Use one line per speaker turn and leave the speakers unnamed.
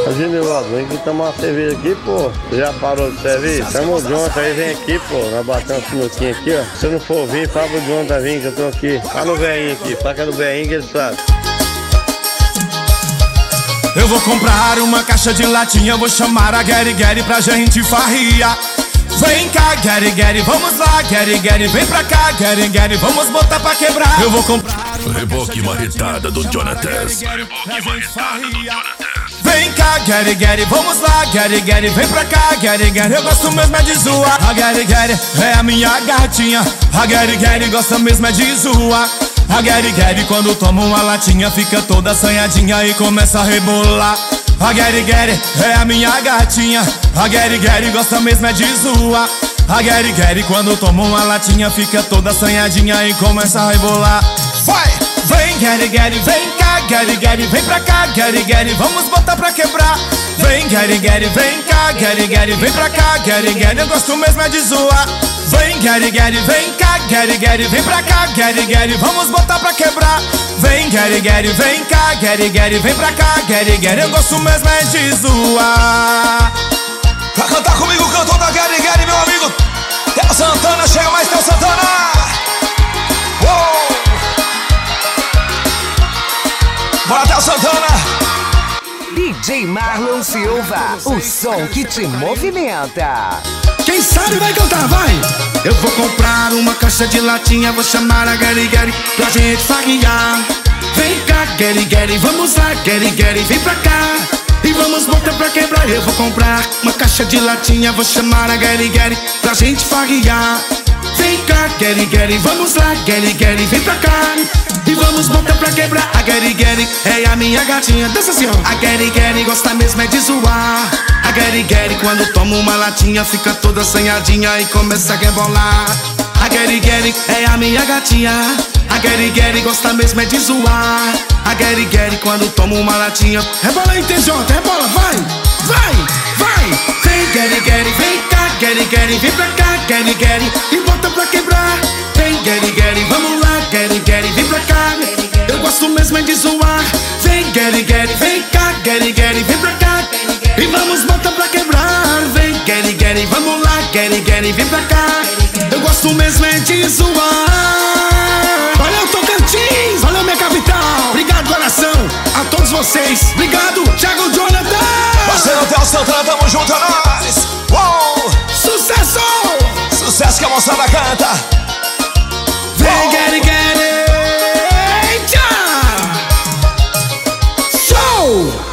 Ô Genivaldo, vem aqui tomar uma cerveja aqui, pô. Você já parou de servir? Chama o Jonathan aí, vem aqui, pô. Nós batemos um sinuquinho aqui, ó. Se não for vir, fala pro Jonathan vir que eu tô aqui. Fala no velhinho aqui, fala que é do velhinho que ele sabe.
Eu vou comprar uma caixa de latinha, vou chamar a Gary Gary pra gente farria. Vem cá, Gary Gary, vamos lá, Gary Gary, vem pra cá, Gary Gary, vamos botar pra quebrar. Eu vou comprar
reboque marretada do Jonathan.
Vem cá, Gary Gary, vamos lá, Gary Gary, vem pra cá, Gary Gary, eu gosto mesmo é de zoar. A Gary Gary é a minha gatinha, a Gary Gary gosta mesmo é de zoar. A Gary Gary quando toma uma latinha fica toda assanhadinha e começa a rebolar. A Gary Gary é a minha gatinha, a Gary Gary gosta mesmo é de zoar. A Gary Gary quando toma uma latinha fica toda assanhadinha e começa a rebolar. Vai! Vem Gary Gary, vem cá, Gary Gary, vem pra cá, Gary Gary, vamos botar pra quebrar. Vem Gary Gary, vem cá, Gary Gary, vem pra cá, Gary Gary, eu gosto mesmo é de zoar. Vem Gary Gary, vem cá, Gary Gary, vem pra cá, Gary Gary, vamos botar pra quebrar. Vem Gary Gary, vem cá, Gary Gary, vem pra cá, Gary Gary, eu gosto mesmo é de zoar.
Pra cantar comigo o cantor da Gary Gary, meu amigo Theo Santana, chega mais Theo Santana. Uou! Bora Theo Santana.
DJ Marlon Silva, o som que te movimenta.
Quem sabe vai cantar, vai! Eu vou comprar uma caixa de latinha, vou chamar a Gary Gary pra gente farriar. Vem cá, Gary Gary, vamos lá, Gary Gary, vem pra cá e vamos botar pra quebrar. Eu vou comprar uma caixa de latinha, vou chamar a Gary Gary pra gente farriar. Vem cá, Gary Gary, vamos lá, Gary Gary, vem pra cá e vamos botar pra quebrar. A Gary Gary é a minha gatinha, dança assim, ó. A Gary Gary gosta mesmo é de zoar. A Gary Gary quando toma uma latinha fica toda assanhadinha e começa a rebolar. A Gary Gary é a minha gatinha, a Gary Gary gosta mesmo é de zoar. A Gary Gary quando toma uma latinha, rebola aí, TJ, rebola, vai, vai, vai. Vem Gary Gary, vem cá, Gary Gary, vem pra cá, Gary Gary, e bota pra quebrar. Vem Gary Gary, vamos lá, Gary Gary, vem pra cá, eu gosto mesmo é de zoar. Vem Gary Gary, vem cá, Gary Gary, vem pra cá e vamos botar pra quebrar. Vem Gary Gary, vamos lá, Gary Gary, vem pra cá, eu gosto mesmo é de zoar. Valeu Tocantins, valeu minha capital, obrigado coração, a todos vocês, obrigado Thiago Jonathan.
Parceiro Theo Santana, tamo junto, é nóis. Uou!
Sucesso!
Sucesso que a moçada canta.
Vem Gary Gary, tchau! Show!